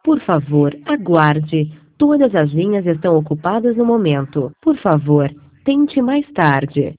Por favor, aguarde. Todas as linhas estão ocupadas no momento. Por favor, tente mais tarde.